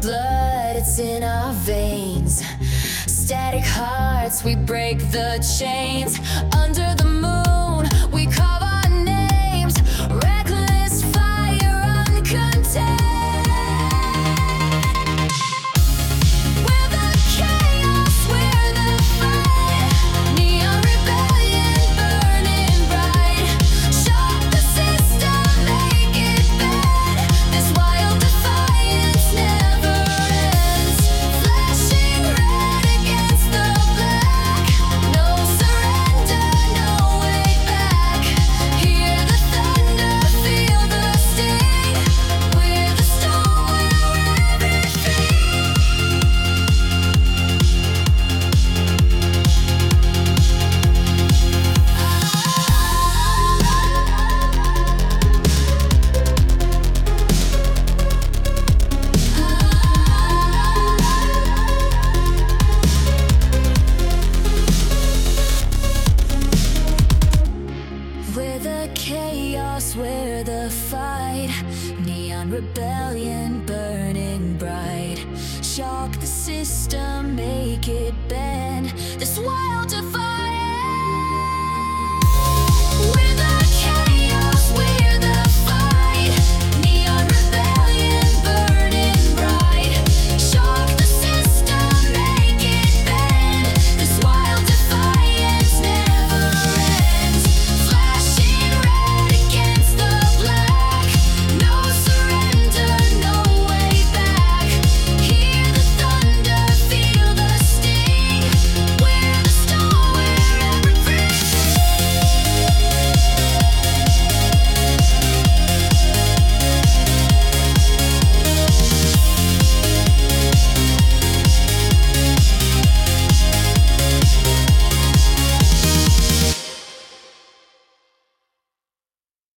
blood, it's in our veins. Static hearts, we break the chains. Under the moon, we carve our names. Reckless fire, uncontained. We're the chaos, we're the fight. Neon rebellion burning bright. Shock the system, make it bad. This wild defiance never ends. Flashing red against the black. No surrender, no way back. Hear the thunder, feel the sting. We're the storm, we're everything. We're the chaos, we're the fight. Neon rebellion burning bright. Shock the system, make it bend. This wild